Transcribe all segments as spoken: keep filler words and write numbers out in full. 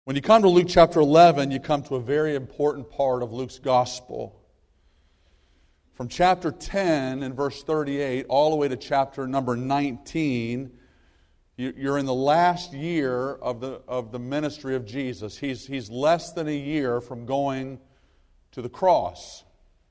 When you come to Luke chapter eleven, you come to a very important part of Luke's gospel. From chapter ten and verse thirty-eight all the way to chapter number nineteen, you're in the last year of the, of the ministry of Jesus. He's, he's less than a year from going to the cross.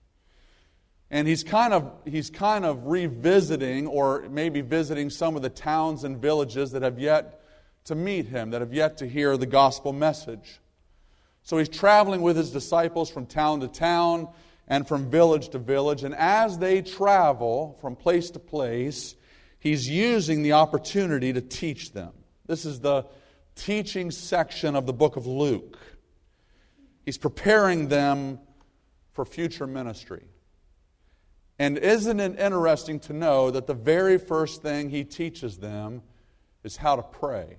And he's kind of, he's kind of revisiting, or maybe visiting some of the towns and villages that have yet to meet him, that have yet to hear the gospel message. So he's traveling with his disciples from town to town and from village to village. And as they travel from place to place, he's using the opportunity to teach them. This is the teaching section of the book of Luke. He's preparing them for future ministry. And isn't it interesting to know that the very first thing he teaches them is how to pray?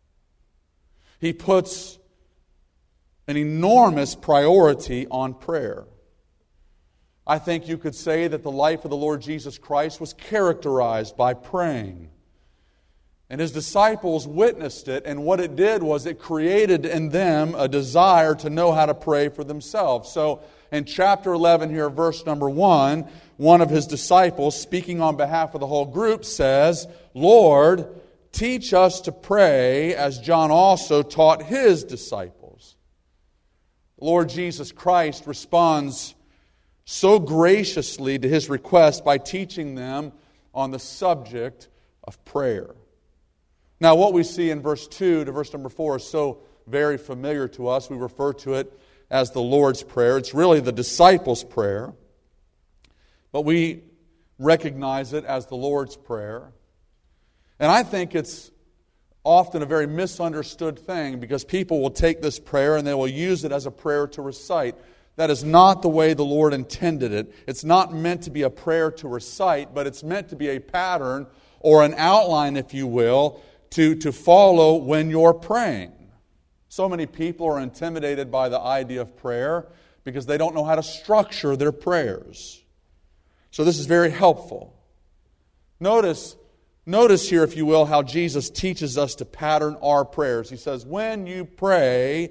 He puts an enormous priority on prayer. I think you could say that the life of the Lord Jesus Christ was characterized by praying. And his disciples witnessed it, and what it did was it created in them a desire to know how to pray for themselves. So in chapter eleven here, verse number one, one of his disciples, speaking on behalf of the whole group, says, "Lord, teach us to pray as John also taught his disciples." The Lord Jesus Christ responds so graciously to his request by teaching them on the subject of prayer. Now, what we see in verse two to verse number four is so very familiar to us. We refer to it as the Lord's Prayer. It's really the disciples' prayer, but we recognize it as the Lord's Prayer. And I think it's often a very misunderstood thing, because people will take this prayer and they will use it as a prayer to recite. That is not the way the Lord intended it. It's not meant to be a prayer to recite, but it's meant to be a pattern or an outline, if you will, to, to follow when you're praying. So many people are intimidated by the idea of prayer because they don't know how to structure their prayers. So this is very helpful. Notice, notice here, if you will, how Jesus teaches us to pattern our prayers. He says, when you pray,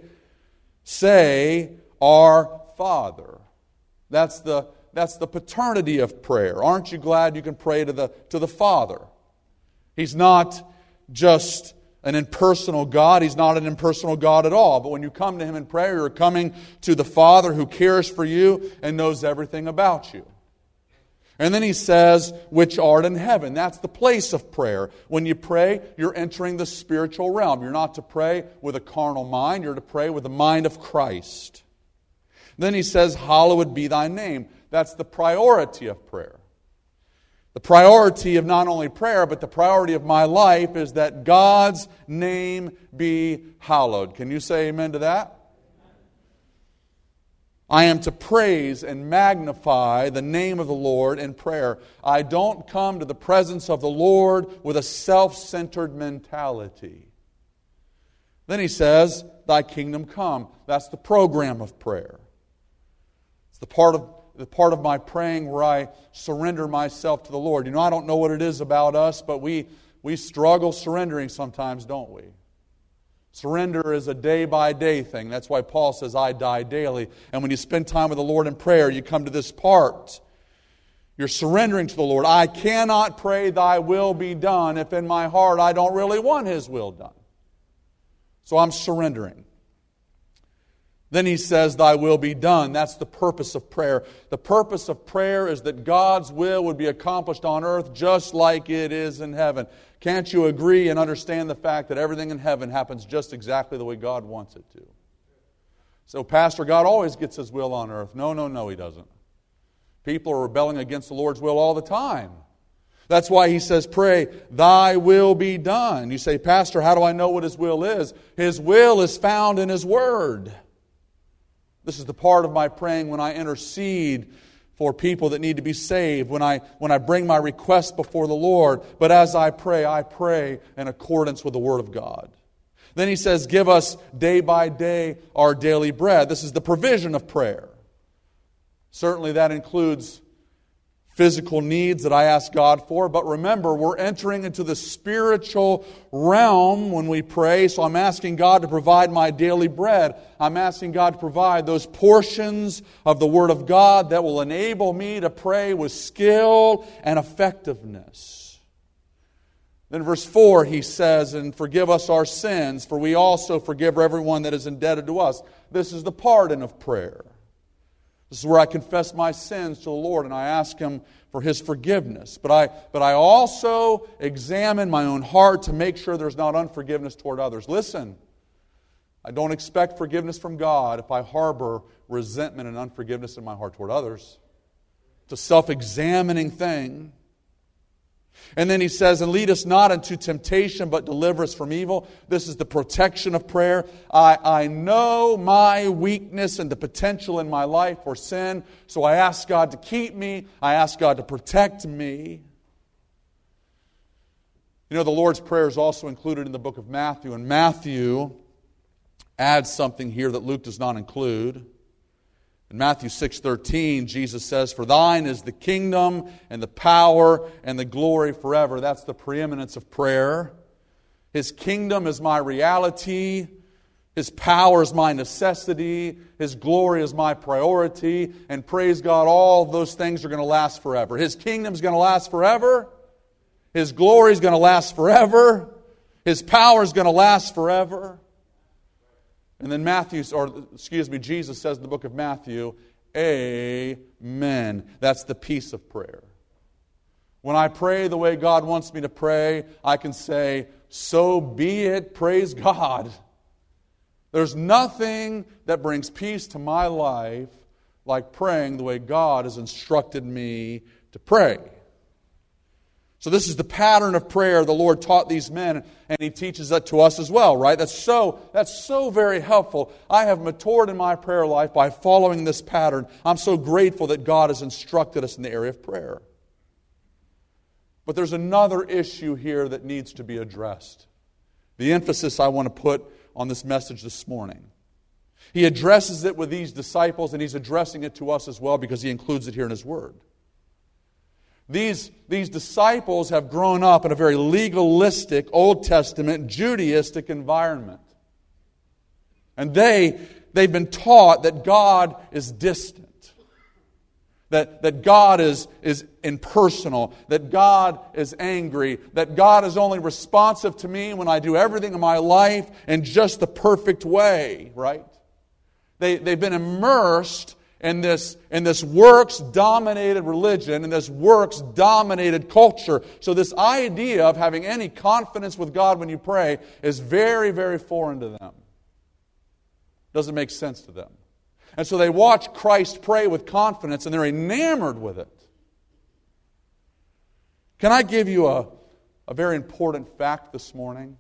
say, "Our Father." That's the, that's the paternity of prayer. Aren't you glad you can pray to the, to the Father? He's not just an impersonal God. He's not an impersonal God at all. But when you come to Him in prayer, you're coming to the Father who cares for you and knows everything about you. And then He says, "which art in heaven." That's the place of prayer. When you pray, you're entering the spiritual realm. You're not to pray with a carnal mind. You're to pray with the mind of Christ. Then He says, "Hallowed be thy name." That's the priority of prayer. The priority of not only prayer, but the priority of my life is that God's name be hallowed. Can you say amen to that? I am to praise and magnify the name of the Lord in prayer. I don't come to the presence of the Lord with a self-centered mentality. Then He says, "Thy kingdom come." That's the program of prayer. It's the part of the part of my praying where I surrender myself to the Lord. You know, I don't know what it is about us, but we, we struggle surrendering sometimes, don't we? Surrender is a day-by-day thing. That's why Paul says, "I die daily." And when you spend time with the Lord in prayer, you come to this part. You're surrendering to the Lord. I cannot pray, "Thy will be done," if in my heart I don't really want His will done. So I'm surrendering. Then He says, "Thy will be done." That's the purpose of prayer. The purpose of prayer is that God's will would be accomplished on earth just like it is in heaven. Can't you agree and understand the fact that everything in heaven happens just exactly the way God wants it to? So, Pastor, God always gets His will on earth. No, no, no, He doesn't. People are rebelling against the Lord's will all the time. That's why He says, pray, "Thy will be done." You say, "Pastor, how do I know what His will is?" His will is found in His Word. This is the part of my praying when I intercede for people that need to be saved, when I, when I bring my requests before the Lord. But as I pray, I pray in accordance with the Word of God. Then He says, "Give us day by day our daily bread." This is the provision of prayer. Certainly that includes physical needs that I ask God for. But remember, we're entering into the spiritual realm when we pray. So I'm asking God to provide my daily bread. I'm asking God to provide those portions of the Word of God that will enable me to pray with skill and effectiveness. Then verse four, he says, and forgive us our sins, for we also forgive everyone that is indebted to us. This is the pardon of prayer. This is where I confess my sins to the Lord and I ask Him for His forgiveness. But I, but I also examine my own heart to make sure there's not unforgiveness toward others. Listen, I don't expect forgiveness from God if I harbor resentment and unforgiveness in my heart toward others. It's a self-examining thing. And then he says, and lead us not into temptation, but deliver us from evil. This is the protection of prayer. I, I know my weakness and the potential in my life for sin, so I ask God to keep me. I ask God to protect me. You know, the Lord's Prayer is also included in the book of Matthew, and Matthew adds something here that Luke does not include. In Matthew six thirteen, Jesus says, for thine is the kingdom and the power and the glory forever. That's the preeminence of prayer. His kingdom is my reality. His power is my necessity. His glory is my priority. And praise God, all of those things are going to last forever. His kingdom is going to last forever. His glory is going to last forever. His power is going to last forever. And then Matthew, or excuse me, Jesus says in the book of Matthew, amen. That's the peace of prayer. When I pray the way God wants me to pray, I can say, so be it, praise God. There's nothing that brings peace to my life like praying the way God has instructed me to pray. So this is the pattern of prayer the Lord taught these men, and He teaches that to us as well, right? That's so, that's so very helpful. I have matured in my prayer life by following this pattern. I'm so grateful that God has instructed us in the area of prayer. But there's another issue here that needs to be addressed. The emphasis I want to put on this message this morning. He addresses it with these disciples, and He's addressing it to us as well because He includes it here in His Word. These, these disciples have grown up in a very legalistic, Old Testament, Judaistic environment. And they, they've been taught that God is distant. That, that God is, is impersonal. That God is angry. That God is only responsive to me when I do everything in my life in just the perfect way, right? They, they've been immersed in this, in this works-dominated religion, in this works-dominated culture. So this idea of having any confidence with God when you pray is very, very foreign to them. Doesn't make sense to them. And so they watch Christ pray with confidence and they're enamored with it. Can I give you a, a very important fact this morning?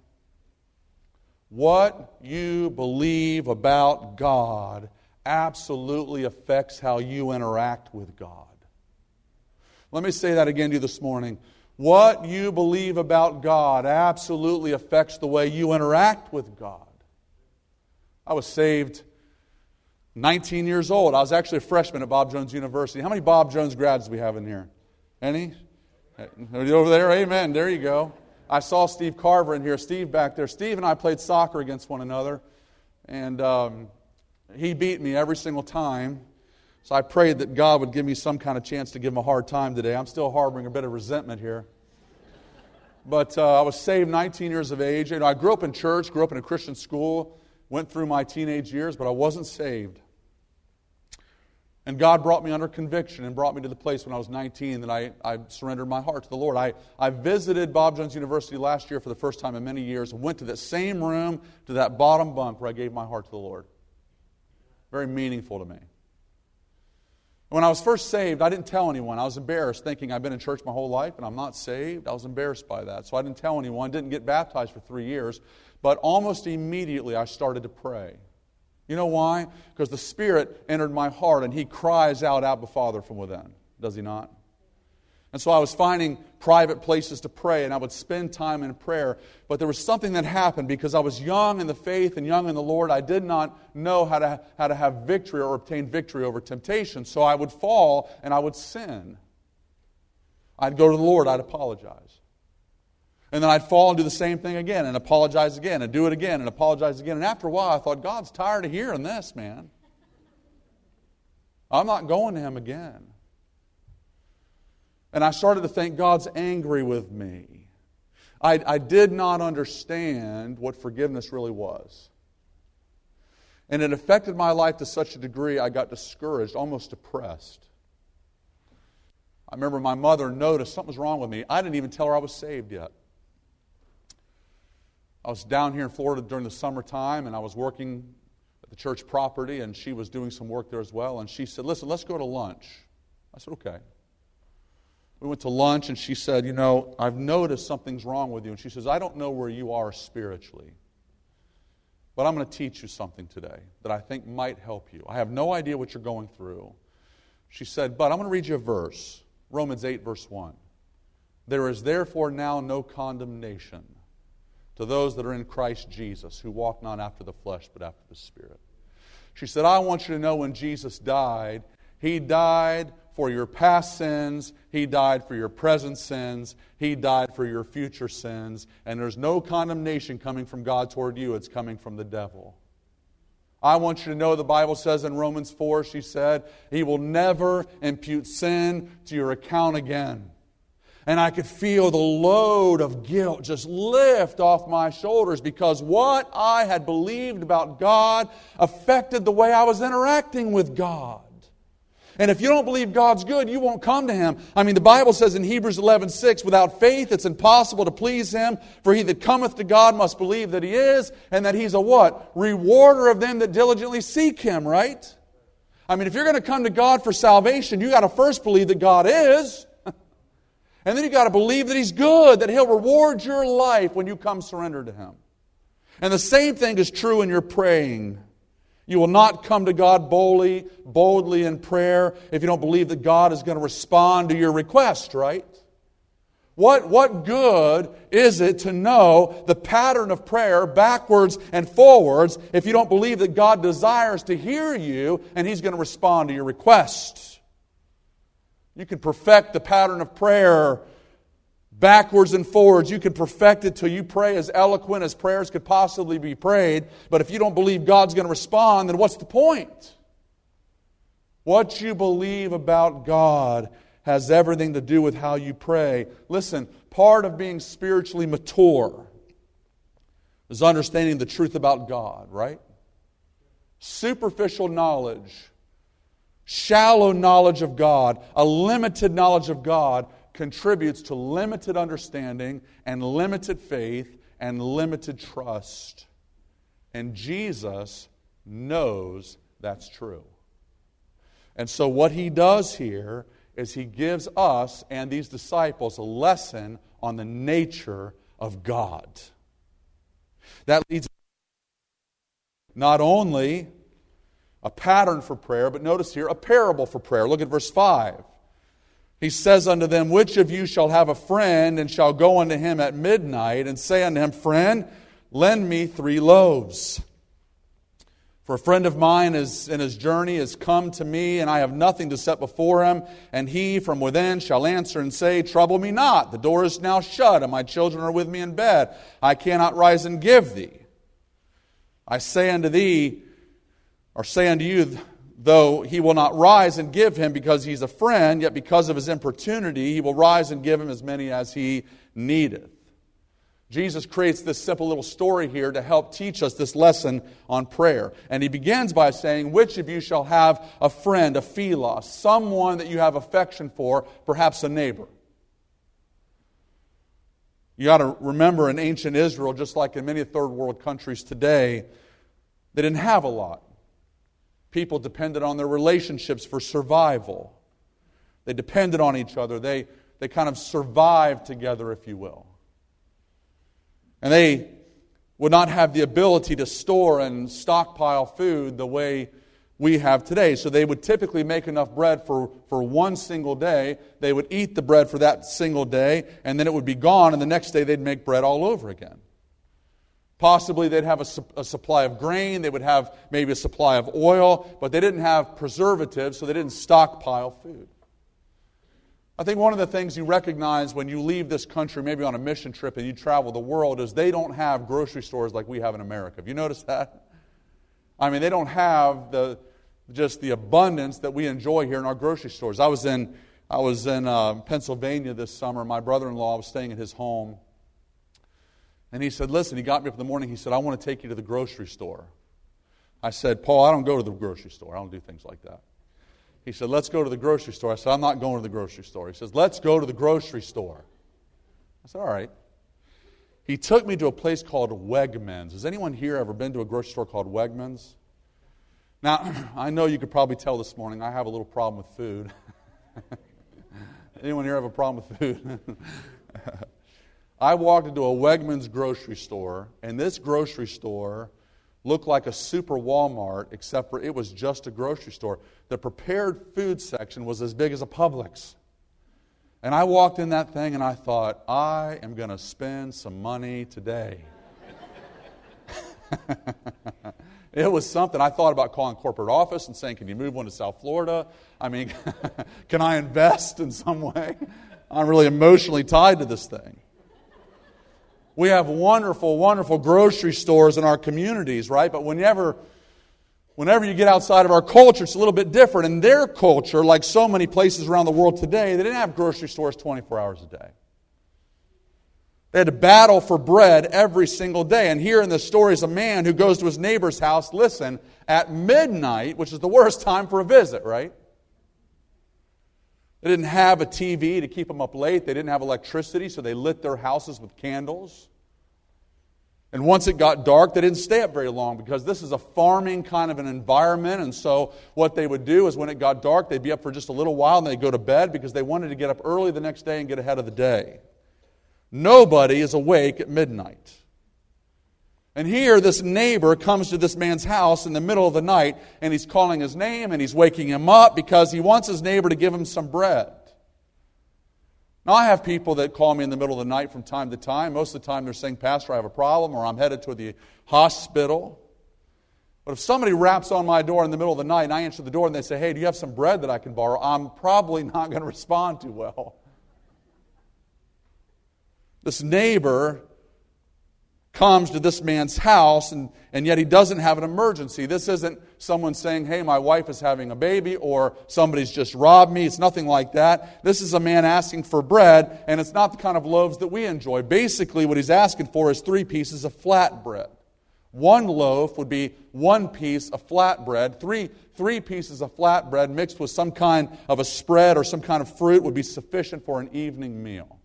What you believe about God absolutely affects how you interact with God. Let me say that again to you this morning. What you believe about God absolutely affects the way you interact with God. I was saved nineteen years old. I was actually a freshman at Bob Jones University. How many Bob Jones grads do we have in here? Any? Over there? Amen. There you go. I saw Steve Carver in here. Steve back there. Steve and I played soccer against one another. And um, he beat me every single time. So I prayed that God would give me some kind of chance to give him a hard time today. I'm still harboring a bit of resentment here. But uh, I was saved nineteen years of age. You know, I grew up in church, grew up in a Christian school, went through my teenage years, but I wasn't saved. And God brought me under conviction and brought me to the place when I was nineteen that I, I surrendered my heart to the Lord. I, I visited Bob Jones University last year for the first time in many years and went to that same room, to that bottom bunk where I gave my heart to the Lord. Very meaningful to me. When I was first saved, I didn't tell anyone. I was embarrassed, thinking I've been in church my whole life and I'm not saved. I was embarrassed by that. So I didn't tell anyone, didn't get baptized for three years. But almost immediately I started to pray. You know why? Because the Spirit entered my heart and He cries out, Abba, Father, from within. Does He not? And so I was finding private places to pray and I would spend time in prayer. But there was something that happened because I was young in the faith and young in the Lord. I did not know how to, how to have victory or obtain victory over temptation. So I would fall and I would sin. I'd go to the Lord, I'd apologize. And then I'd fall and do the same thing again and apologize again and do it again and apologize again. And after a while I thought, God's tired of hearing this, man. I'm not going to Him again. And I started to think, God's angry with me. I, I did not understand what forgiveness really was. And it affected my life to such a degree I got discouraged, almost depressed. I remember my mother noticed something was wrong with me. I didn't even tell her I was saved yet. I was down here in Florida during the summertime, and I was working at the church property, and she was doing some work there as well. And she said, listen, let's go to lunch. I said, okay. We went to lunch, and she said, you know, I've noticed something's wrong with you. And she says, I don't know where you are spiritually, but I'm going to teach you something today that I think might help you. I have no idea what you're going through. She said, but I'm going to read you a verse, Romans eight, verse one. There is therefore now no condemnation to those that are in Christ Jesus, who walk not after the flesh, but after the Spirit. She said, I want you to know when Jesus died, He died for your past sins, He died for your present sins, He died for your future sins, and there's no condemnation coming from God toward you, it's coming from the devil. I want you to know the Bible says in Romans four, she said, He will never impute sin to your account again. And I could feel the load of guilt just lift off my shoulders because what I had believed about God affected the way I was interacting with God. And if you don't believe God's good, you won't come to Him. I mean, the Bible says in Hebrews eleven six, without faith it's impossible to please Him, for he that cometh to God must believe that He is, and that He's a what? Rewarder of them that diligently seek Him, right? I mean, if you're going to come to God for salvation, you got to first believe that God is. And then you've got to believe that He's good, that He'll reward your life when you come surrender to Him. And the same thing is true in your praying. You will not come to God boldly, boldly in prayer if you don't believe that God is going to respond to your request, right? What, what good is it to know the pattern of prayer backwards and forwards if you don't believe that God desires to hear you and He's going to respond to your request? You can perfect the pattern of prayer backwards and forwards. You can perfect it till you pray as eloquent as prayers could possibly be prayed. But if you don't believe God's going to respond, then what's the point? What you believe about God has everything to do with how you pray. Listen, part of being spiritually mature is understanding the truth about God, right? Superficial knowledge, shallow knowledge of God, a limited knowledge of God contributes to limited understanding and limited faith and limited trust. And Jesus knows that's true. And so what He does here is He gives us and these disciples a lesson on the nature of God. That leads not only a pattern for prayer, but notice here, a parable for prayer. Look at verse five. He says unto them, which of you shall have a friend, and shall go unto him at midnight, and say unto him, Friend, lend me three loaves. For a friend of mine is in his journey is come to me, and I have nothing to set before him. And he from within shall answer and say, Trouble me not, the door is now shut, and my children are with me in bed. I cannot rise and give thee. I say unto thee, or say unto you, though he will not rise and give him because he's a friend, yet because of his importunity he will rise and give him as many as he needeth. Jesus creates this simple little story here to help teach us this lesson on prayer. And He begins by saying, which of you shall have a friend, a philos, someone that you have affection for, perhaps a neighbor? You got to remember in ancient Israel, just like in many third world countries today, they didn't have a lot. People depended on their relationships for survival. They depended on each other. They, they kind of survived together, if you will. And they would not have the ability to store and stockpile food the way we have today. So they would typically make enough bread for, for one single day. They would eat the bread for that single day, and then it would be gone, and the next day they'd make bread all over again. Possibly they'd have a, su- a supply of grain, they would have maybe a supply of oil, but they didn't have preservatives, so they didn't stockpile food. I think one of the things you recognize when you leave this country, maybe on a mission trip and you travel the world, is they don't have grocery stores like we have in America. Have you noticed that? I mean, they don't have the just the abundance that we enjoy here in our grocery stores. I was in I was in uh, Pennsylvania this summer. My brother-in-law was staying at his home. And he said, listen, he got me up in the morning. He said, I want to take you to the grocery store. I said, Paul, I don't go to the grocery store. I don't do things like that. He said, let's go to the grocery store. I said, I'm not going to the grocery store. He says, let's go to the grocery store. I said, all right. He took me to a place called Wegmans. Has anyone here ever been to a grocery store called Wegmans? Now, I know you could probably tell this morning I have a little problem with food. Anyone here have a problem with food? I walked into a Wegmans grocery store, and this grocery store looked like a super Walmart, except for it was just a grocery store. The prepared food section was as big as a Publix. And I walked in that thing and I thought, I am going to spend some money today. It was something. I thought about calling corporate office and saying, can you move one to South Florida? I mean, can I invest in some way? I'm really emotionally tied to this thing. We have wonderful, wonderful grocery stores in our communities, right? But whenever, whenever you get outside of our culture, it's a little bit different. In their culture, like so many places around the world today, they didn't have grocery stores twenty-four hours a day. They had to battle for bread every single day. And here in the story is a man who goes to his neighbor's house, listen, at midnight, which is the worst time for a visit, right? They didn't have a T V to keep them up late. They didn't have electricity, so they lit their houses with candles. And once it got dark, they didn't stay up very long because this is a farming kind of an environment. And so what they would do is when it got dark, they'd be up for just a little while and they'd go to bed because they wanted to get up early the next day and get ahead of the day. Nobody is awake at midnight. And here this neighbor comes to this man's house in the middle of the night and he's calling his name and he's waking him up because he wants his neighbor to give him some bread. Now I have people that call me in the middle of the night from time to time. Most of the time they're saying, Pastor, I have a problem, or I'm headed to the hospital. But if somebody raps on my door in the middle of the night and I answer the door and they say, hey, do you have some bread that I can borrow? I'm probably not going to respond too well. This neighbor comes to this man's house, and, and yet he doesn't have an emergency. This isn't someone saying, hey, my wife is having a baby, or somebody's just robbed me. It's nothing like that. This is a man asking for bread, and it's not the kind of loaves that we enjoy. Basically, what he's asking for is three pieces of flat bread. One loaf would be one piece of flat bread. Three, three pieces of flat bread mixed with some kind of a spread or some kind of fruit would be sufficient for an evening meal.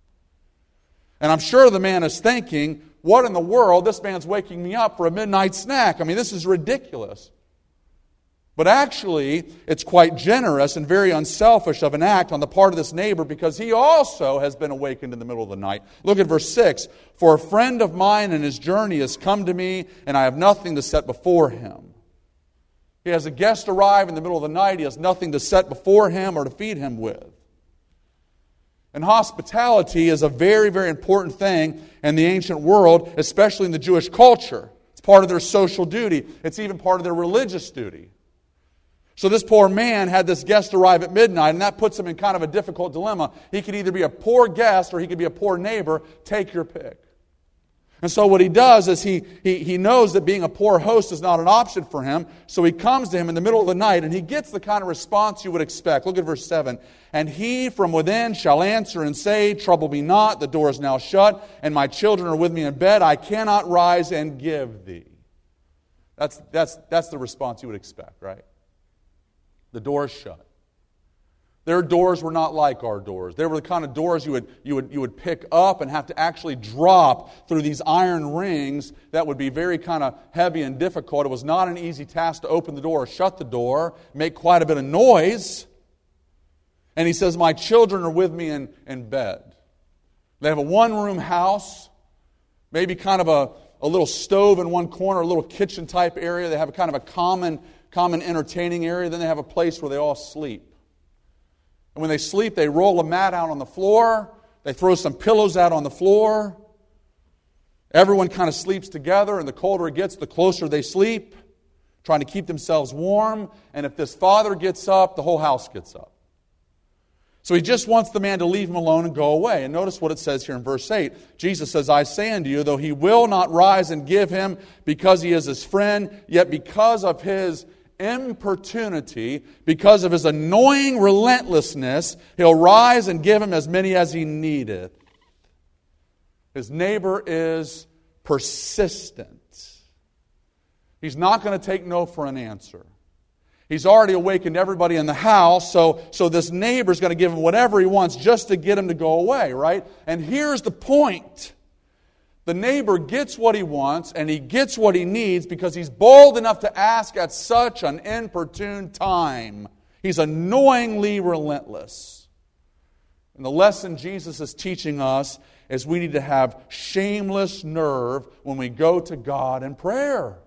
And I'm sure the man is thinking, what in the world? This man's waking me up for a midnight snack. I mean, this is ridiculous. But actually, it's quite generous and very unselfish of an act on the part of this neighbor because he also has been awakened in the middle of the night. Look at verse six. For a friend of mine in his journey has come to me, and I have nothing to set before him. He has a guest arrive in the middle of the night. He has nothing to set before him or to feed him with. And hospitality is a very, very important thing in the ancient world, especially in the Jewish culture. It's part of their social duty. It's even part of their religious duty. So this poor man had this guest arrive at midnight, and that puts him in kind of a difficult dilemma. He could either be a poor guest or he could be a poor neighbor. Take your pick. And so what he does is he, he, he knows that being a poor host is not an option for him. So he comes to him in the middle of the night and he gets the kind of response you would expect. Look at verse seven. And he from within shall answer and say, trouble me not, the door is now shut, and my children are with me in bed. I cannot rise and give thee. That's, that's, that's the response you would expect, right? The door is shut. Their doors were not like our doors. They were the kind of doors you would, you would, you would pick up and have to actually drop through these iron rings that would be very kind of heavy and difficult. It was not an easy task to open the door or shut the door, make quite a bit of noise. And he says, my children are with me in, in bed. They have a one-room house, maybe kind of a, a little stove in one corner, a little kitchen-type area. They have a kind of a common, common entertaining area. Then they have a place where they all sleep. And when they sleep, they roll a mat out on the floor. They throw some pillows out on the floor. Everyone kind of sleeps together, and the colder it gets, the closer they sleep, trying to keep themselves warm. And if this father gets up, the whole house gets up. So he just wants the man to leave him alone and go away. And notice what it says here in verse eight. Jesus says, I say unto you, though he will not rise and give him because he is his friend, yet because of his importunity, because of his annoying relentlessness, he'll rise and give him as many as he needeth. His neighbor is persistent. He's not going to take no for an answer. He's already awakened everybody in the house, so, so this neighbor's going to give him whatever he wants just to get him to go away, right? And here's the point. The neighbor gets what he wants, and he gets what he needs because he's bold enough to ask at such an inopportune time. He's annoyingly relentless. And the lesson Jesus is teaching us is we need to have shameless nerve when we go to God in prayer.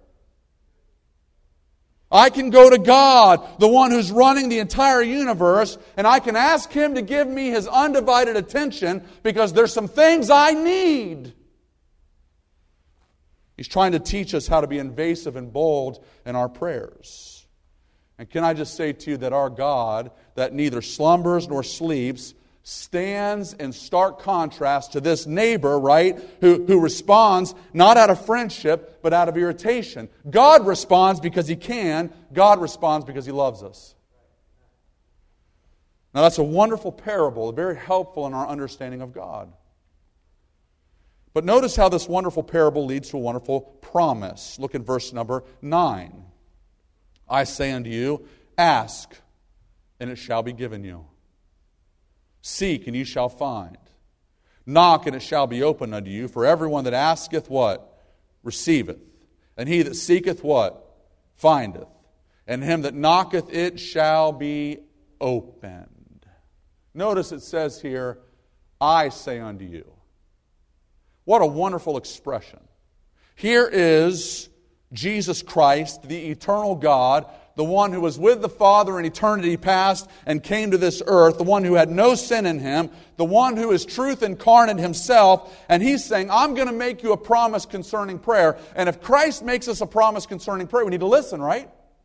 I can go to God, the one who's running the entire universe, and I can ask Him to give me His undivided attention because there's some things I need. He's trying to teach us how to be invasive and bold in our prayers. And can I just say to you that our God, that neither slumbers nor sleeps, stands in stark contrast to this neighbor, right, who, who responds not out of friendship, but out of irritation. God responds because He can. God responds because He loves us. Now that's a wonderful parable, very helpful in our understanding of God. But notice how this wonderful parable leads to a wonderful promise. Look at verse number nine. I say unto you, ask, and it shall be given you. Seek, and you shall find. Knock, and it shall be opened unto you. For everyone that asketh what? Receiveth. And he that seeketh what? Findeth. And him that knocketh, it shall be opened. Notice it says here, I say unto you. What a wonderful expression. Here is Jesus Christ, the eternal God, the one who was with the Father in eternity past and came to this earth, the one who had no sin in Him, the one who is truth incarnate Himself, and He's saying, I'm going to make you a promise concerning prayer. And if Christ makes us a promise concerning prayer, we need to listen, right?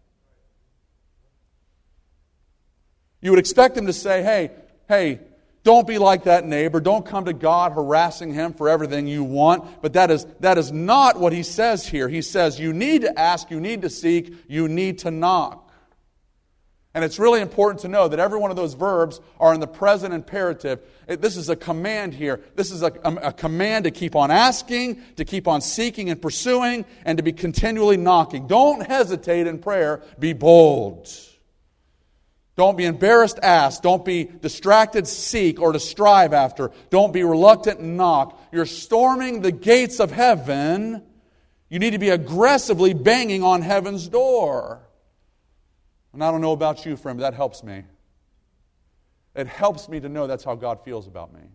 You would expect Him to say, hey, hey, don't be like that neighbor. Don't come to God harassing Him for everything you want. But that is, that is not what He says here. He says you need to ask, you need to seek, you need to knock. And it's really important to know that every one of those verbs are in the present imperative. It, this is a command here. This is a, a, a command to keep on asking, to keep on seeking and pursuing, and to be continually knocking. Don't hesitate in prayer. Be bold. Don't be embarrassed, ask. Don't be distracted, seek, or to strive after. Don't be reluctant, knock. You're storming the gates of heaven. You need to be aggressively banging on heaven's door. And I don't know about you, friend, but that helps me. It helps me to know that's how God feels about me.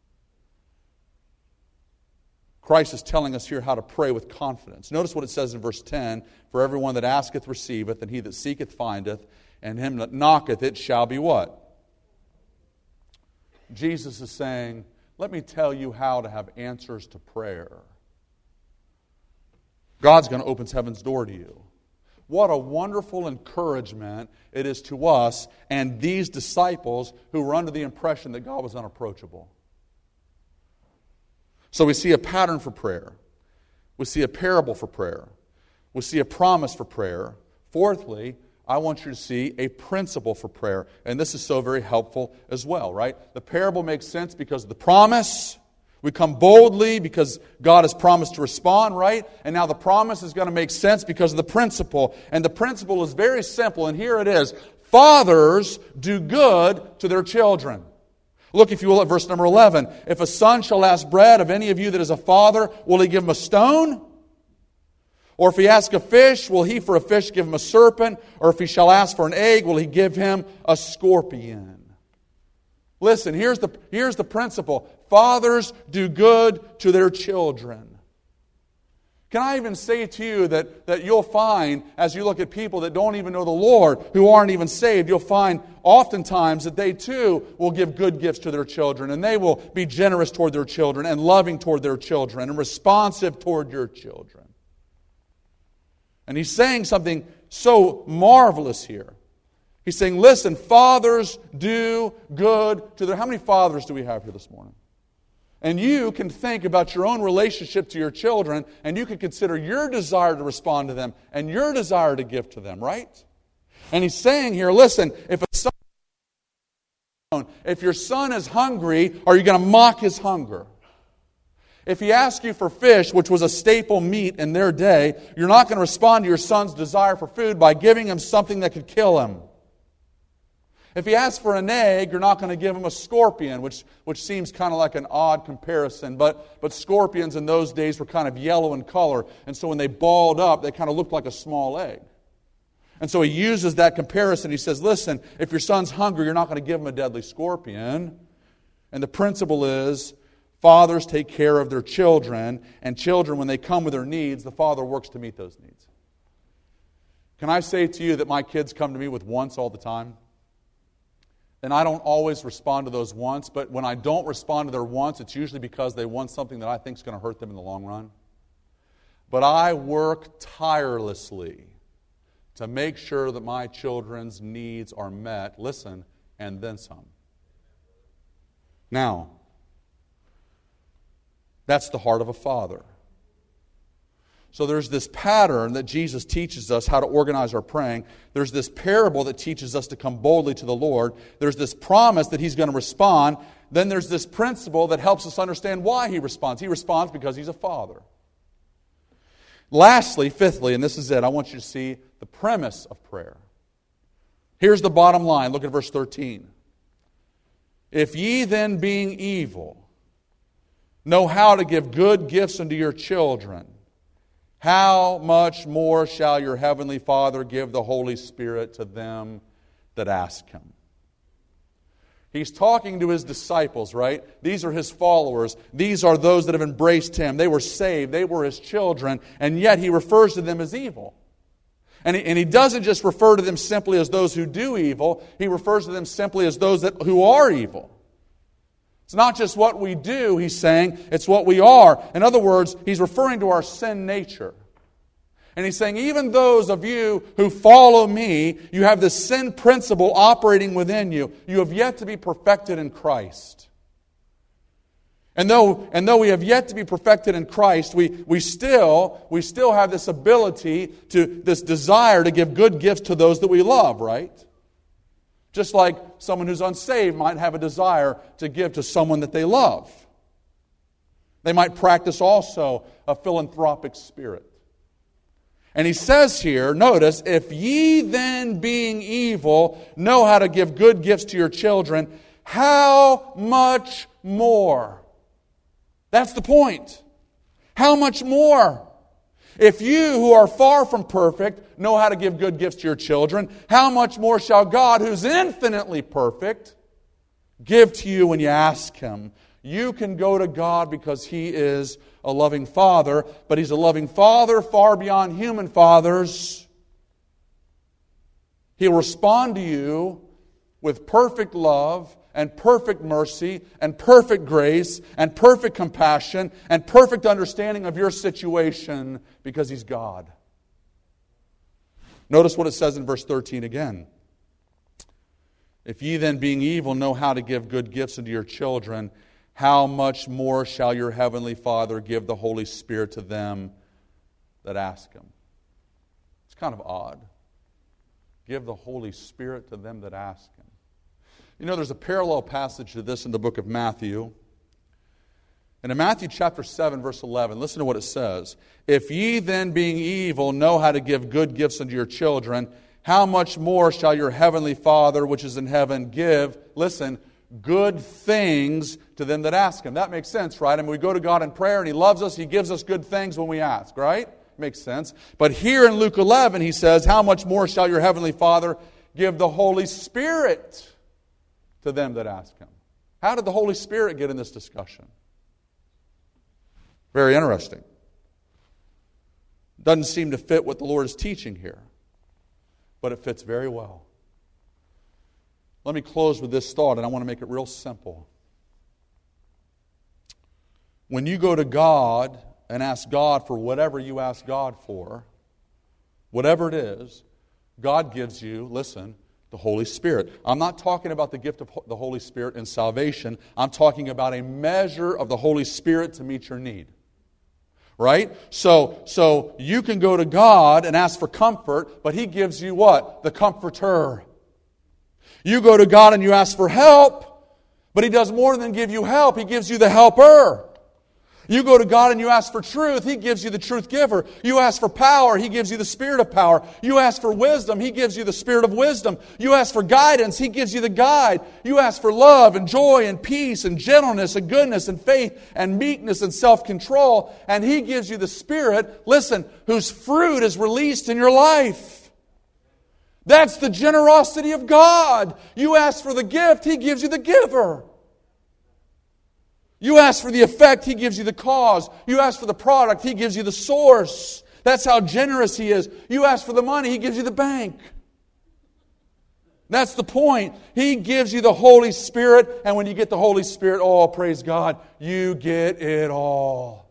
Christ is telling us here how to pray with confidence. Notice what it says in verse ten. For everyone that asketh receiveth, and he that seeketh findeth, and him that knocketh, it shall be what? Jesus is saying, let me tell you how to have answers to prayer. God's going to open heaven's door to you. What a wonderful encouragement it is to us and these disciples who were under the impression that God was unapproachable. So we see a pattern for prayer. We see a parable for prayer. We see a promise for prayer. Fourthly, I want you to see a principle for prayer. And this is so very helpful as well, right? The parable makes sense because of the promise. We come boldly because God has promised to respond, right? And now the promise is going to make sense because of the principle. And the principle is very simple, and here it is. Fathers do good to their children. Look, if you will, at verse number eleven. If a son shall ask bread of any of you that is a father, will he give him a stone? Or if he ask a fish, will he for a fish give him a serpent? Or if he shall ask for an egg, will he give him a scorpion? Listen, here's the, here's the principle. Fathers do good to their children. Can I even say to you that, that you'll find, as you look at people that don't even know the Lord, who aren't even saved, you'll find oftentimes that they too will give good gifts to their children, and they will be generous toward their children, and loving toward their children, and responsive toward your children. And he's saying something so marvelous here. He's saying, listen, fathers do good to their... How many fathers do we have here this morning? And you can think about your own relationship to your children, and you can consider your desire to respond to them and your desire to give to them, right? And he's saying here, listen, if a son, if your son is hungry, are you going to mock his hunger? If he asks you for fish, which was a staple meat in their day, you're not going to respond to your son's desire for food by giving him something that could kill him. If he asks for an egg, you're not going to give him a scorpion, which, which seems kind of like an odd comparison. But, but scorpions in those days were kind of yellow in color. And so when they balled up, they kind of looked like a small egg. And so he uses that comparison. He says, listen, if your son's hungry, you're not going to give him a deadly scorpion. And the principle is, fathers take care of their children. And children, when they come with their needs, the father works to meet those needs. Can I say to you that my kids come to me with wants all the time? And I don't always respond to those wants, but when I don't respond to their wants, it's usually because they want something that I think is going to hurt them in the long run. But I work tirelessly to make sure that my children's needs are met, listen, and then some. Now, that's the heart of a father. So there's this pattern that Jesus teaches us how to organize our praying. There's this parable that teaches us to come boldly to the Lord. There's this promise that He's going to respond. Then there's this principle that helps us understand why He responds. He responds because He's a father. Lastly, fifthly, and this is it, I want you to see the premise of prayer. Here's the bottom line. Look at verse thirteen. If ye then, being evil, know how to give good gifts unto your children, how much more shall your heavenly Father give the Holy Spirit to them that ask Him? He's talking to His disciples, right? These are His followers. These are those that have embraced Him. They were saved. They were His children. And yet He refers to them as evil. And He, and he doesn't just refer to them simply as those who do evil. He refers to them simply as those that who are evil. It's not just what we do, He's saying, it's what we are. In other words, He's referring to our sin nature. And He's saying, even those of you who follow me, you have this sin principle operating within you. You have yet to be perfected in Christ. And though, and though we have yet to be perfected in Christ, we, we, still, we still have this ability, to this desire to give good gifts to those that we love, right? Just like someone who's unsaved might have a desire to give to someone that they love. They might practice also a philanthropic spirit. And he says here, notice, if ye then, being evil, know how to give good gifts to your children, how much more? That's the point. How much more? If you, who are far from perfect, know how to give good gifts to your children, how much more shall God, who's infinitely perfect, give to you when you ask Him? You can go to God because He is a loving Father, but He's a loving Father far beyond human fathers. He'll respond to you with perfect love and perfect mercy and perfect grace and perfect compassion and perfect understanding of your situation because He's God. Notice what it says in verse thirteen again. If ye then, being evil, know how to give good gifts unto your children, how much more shall your heavenly Father give the Holy Spirit to them that ask Him? It's kind of odd. Give the Holy Spirit to them that ask Him. You know, there's a parallel passage to this in the book of Matthew. And in Matthew chapter seven, verse eleven, listen to what it says. If ye then, being evil, know how to give good gifts unto your children, how much more shall your heavenly Father, which is in heaven, give, listen, good things to them that ask Him. That makes sense, right? I mean, we go to God in prayer and He loves us. He gives us good things when we ask, right? Makes sense. But here in Luke eleven, He says, how much more shall your heavenly Father give the Holy Spirit to them that ask Him? How did the Holy Spirit get in this discussion? Very interesting. Doesn't seem to fit what the Lord is teaching here, but it fits very well. Let me close with this thought, and I want to make it real simple. When you go to God and ask God for whatever you ask God for, whatever it is, God gives you, listen, The Holy Spirit. I'm not talking about the gift of the Holy Spirit in salvation. I'm talking about a measure of the Holy Spirit to meet your need. Right? So, so you can go to God and ask for comfort, but He gives you what? The Comforter. You go to God and you ask for help, but He does more than give you help. He gives you the Helper. You go to God and you ask for truth, He gives you the truth giver. You ask for power, He gives you the Spirit of power. You ask for wisdom, He gives you the Spirit of wisdom. You ask for guidance, He gives you the guide. You ask for love and joy and peace and gentleness and goodness and faith and meekness and self-control. And He gives you the Spirit, listen, whose fruit is released in your life. That's the generosity of God. You ask for the gift, He gives you the giver. You ask for the effect, He gives you the cause. You ask for the product, He gives you the source. That's how generous He is. You ask for the money, He gives you the bank. That's the point. He gives you the Holy Spirit, and when you get the Holy Spirit, oh, praise God, you get it all.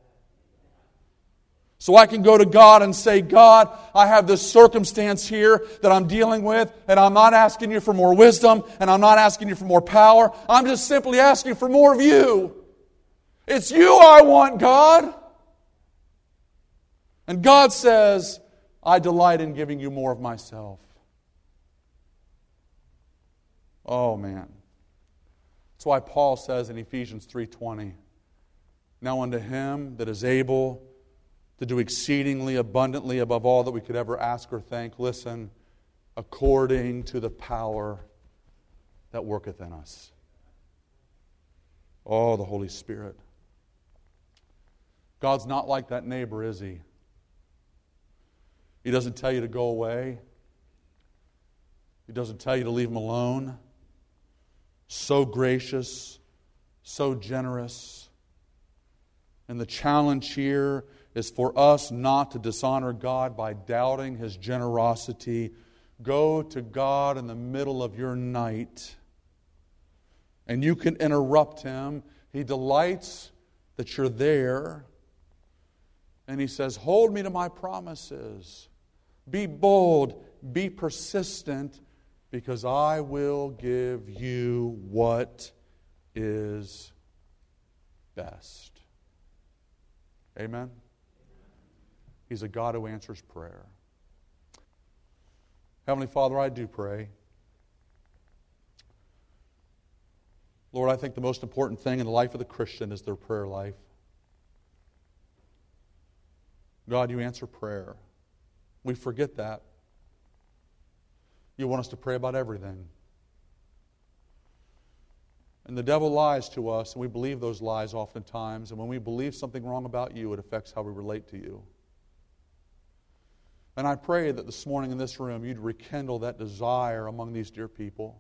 So I can go to God and say, God, I have this circumstance here that I'm dealing with, and I'm not asking You for more wisdom, and I'm not asking You for more power. I'm just simply asking for more of You. It's You I want, God. And God says, I delight in giving You more of Myself. Oh, man. That's why Paul says in Ephesians three twenty, now unto Him that is able to do exceedingly abundantly above all that we could ever ask or think, listen, according to the power that worketh in us. Oh, the Holy Spirit. God's not like that neighbor, is He? He doesn't tell you to go away. He doesn't tell you to leave Him alone. So gracious, so generous. And the challenge here is for us not to dishonor God by doubting His generosity. Go to God in the middle of your night, and you can interrupt Him. He delights that you're there. And He says, hold me to My promises. Be bold. Be persistent. Because I will give you what is best. Amen? He's a God who answers prayer. Heavenly Father, I do pray. Lord, I think the most important thing in the life of the Christian is their prayer life. God, You answer prayer. We forget that. You want us to pray about everything. And the devil lies to us, and we believe those lies oftentimes. And when we believe something wrong about You, it affects how we relate to You. And I pray that this morning in this room, You'd rekindle that desire among these dear people.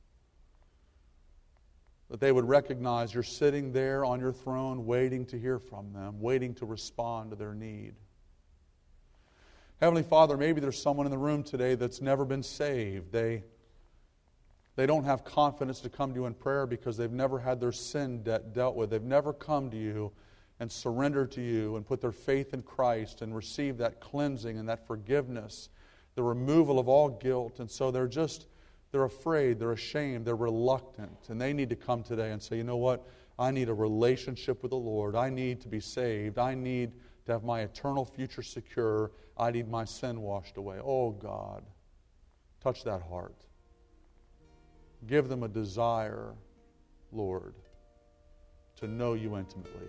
That they would recognize You're sitting there on Your throne waiting to hear from them, waiting to respond to their need. Heavenly Father, maybe there's someone in the room today that's never been saved. They, they don't have confidence to come to You in prayer because they've never had their sin debt dealt with. They've never come to You and surrendered to You and put their faith in Christ and received that cleansing and that forgiveness, the removal of all guilt. And so they're just, they're afraid, they're ashamed, they're reluctant. And they need to come today and say, you know what? I need a relationship with the Lord. I need to be saved. I need to have my eternal future secure. I need my sin washed away. Oh, God, touch that heart. Give them a desire, Lord, to know You intimately.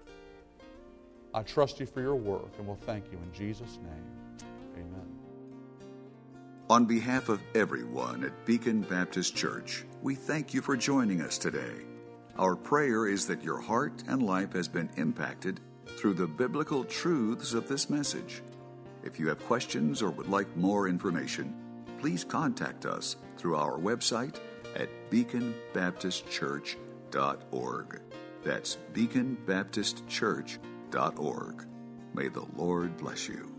I trust You for Your work, and will thank You in Jesus' name. Amen. On behalf of everyone at Beacon Baptist Church, we thank you for joining us today. Our prayer is that your heart and life has been impacted through the biblical truths of this message. If you have questions or would like more information, please contact us through our website at beacon baptist church dot org. That's beacon baptist church dot org. May the Lord bless you.